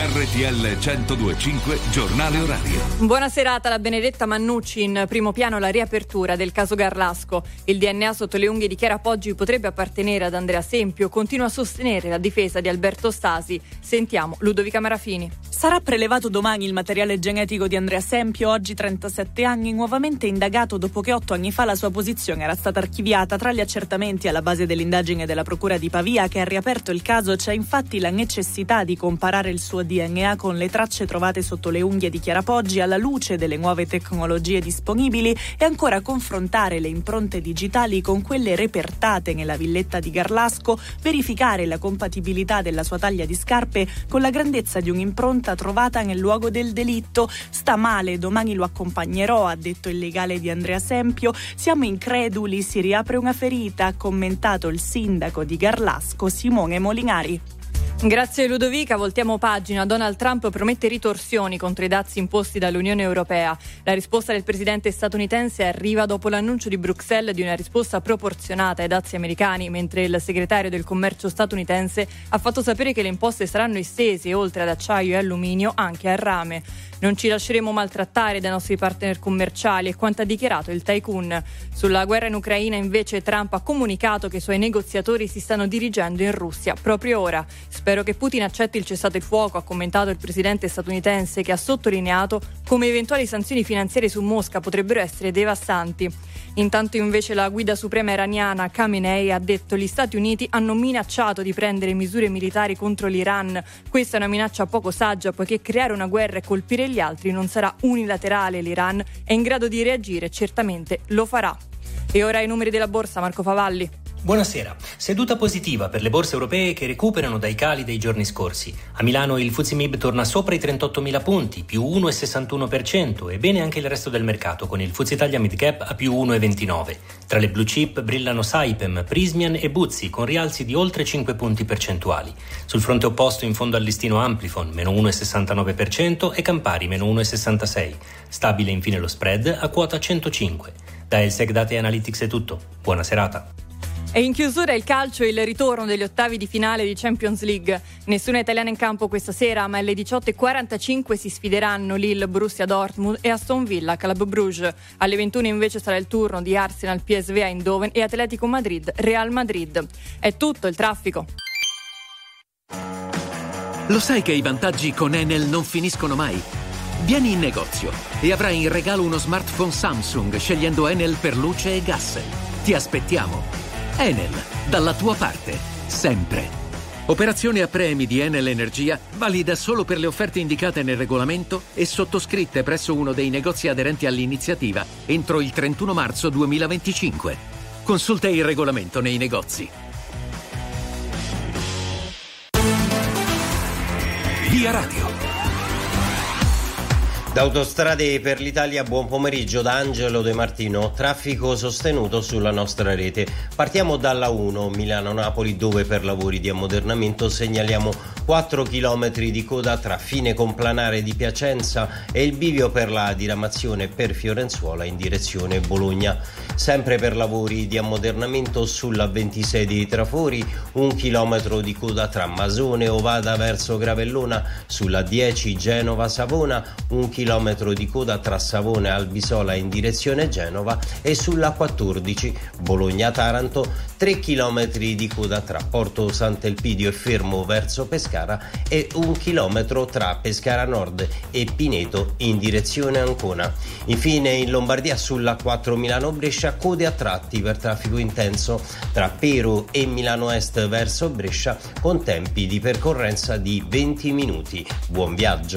RTL 102.5 Giornale Orario. Buona serata. La Benedetta Mannucci in primo piano la riapertura del caso Garlasco. Il DNA sotto le unghie di Chiara Poggi potrebbe appartenere ad Andrea Sempio. Continua a sostenere la difesa di Alberto Stasi. Sentiamo Ludovica Marafini. Sarà prelevato domani il materiale genetico di Andrea Sempio, oggi 37 anni, nuovamente indagato dopo che 8 anni fa la sua posizione era stata archiviata. Tra gli accertamenti alla base dell'indagine della Procura di Pavia, che ha riaperto il caso, c'è infatti la necessità di comparare il suo DNA con le tracce trovate sotto le unghie di Chiara Poggi alla luce delle nuove tecnologie disponibili e ancora confrontare le impronte digitali con quelle repertate nella villetta di Garlasco, verificare la compatibilità della sua taglia di scarpe con la grandezza di un'impronta trovata nel luogo del delitto. Sta male, domani lo accompagnerò, ha detto il legale di Andrea Sempio. Siamo increduli, si riapre una ferita, ha commentato il sindaco di Garlasco Simone Molinari. Grazie Ludovica, voltiamo pagina. Donald Trump promette ritorsioni contro i dazi imposti dall'Unione Europea. La risposta del presidente statunitense arriva dopo l'annuncio di Bruxelles di una risposta proporzionata ai dazi americani, mentre il segretario del commercio statunitense ha fatto sapere che le imposte saranno estese, oltre ad acciaio e alluminio, anche al rame. Non ci lasceremo maltrattare dai nostri partner commerciali, è quanto ha dichiarato il tycoon. Sulla guerra in Ucraina invece Trump ha comunicato che i suoi negoziatori si stanno dirigendo in Russia proprio ora. Spero che Putin accetti il cessate il fuoco, ha commentato il presidente statunitense, che ha sottolineato come eventuali sanzioni finanziarie su Mosca potrebbero essere devastanti. Intanto invece la guida suprema iraniana Khamenei ha detto: gli Stati Uniti hanno minacciato di prendere misure militari contro l'Iran. Questa è una minaccia poco saggia, poiché creare una guerra e colpire gli altri non sarà unilaterale. L'Iran è in grado di reagire, certamente lo farà. E ora i numeri della borsa, Marco Favalli. Buonasera. Seduta positiva per le borse europee che recuperano dai cali dei giorni scorsi. A Milano il FTSE MIB torna sopra i 38.000 punti, più 1,61%, e bene anche il resto del mercato, con il FTSE Italia Mid Cap a più 1,29%. Tra le blue chip brillano Saipem, Prysmian e Buzzi, con rialzi di oltre 5 punti percentuali. Sul fronte opposto, in fondo al listino Amplifon, meno 1,69%, e Campari, meno 1,66%. Stabile infine lo spread a quota 105. Da Elsec Data Analytics è tutto. Buona serata. E in chiusura il calcio e il ritorno degli ottavi di finale di Champions League. Nessuna italiana in campo questa sera, ma alle 18.45 si sfideranno Lille, Borussia Dortmund e Aston Villa, Club Brugge. Alle 21 invece sarà il turno di Arsenal, PSV Eindhoven e Atletico Madrid, Real Madrid. È tutto il traffico. Lo sai che i vantaggi con Enel non finiscono mai? Vieni in negozio e avrai in regalo uno smartphone Samsung scegliendo Enel per luce e gas. Ti aspettiamo. Enel, dalla tua parte, sempre. Operazione a premi di Enel Energia valida solo per le offerte indicate nel regolamento e sottoscritte presso uno dei negozi aderenti all'iniziativa entro il 31 marzo 2025. Consulta il regolamento nei negozi. Via Radio. Da Autostrade per l'Italia, buon pomeriggio da Angelo De Martino. Traffico sostenuto sulla nostra rete. Partiamo dalla 1 Milano-Napoli, dove per lavori di ammodernamento segnaliamo 4 km di coda tra Fine Complanare di Piacenza e il bivio per la diramazione per Fiorenzuola in direzione Bologna. Sempre per lavori di ammodernamento sulla 26 di Trafori, 1 chilometro di coda tra Masone e Ovada verso Gravellona, sulla 10 Genova-Savona, 1 chilometro di coda tra Savona e Albisola in direzione Genova, e sulla 14 Bologna-Taranto, 3 chilometri di coda tra Porto Sant'Elpidio e Fermo verso Pescara e 1 chilometro tra Pescara Nord e Pineto in direzione Ancona. Infine in Lombardia sulla 4 Milano-Brescia, code a tratti per traffico intenso tra Pero e Milano Est verso Brescia, con tempi di percorrenza di 20 minuti. Buon viaggio.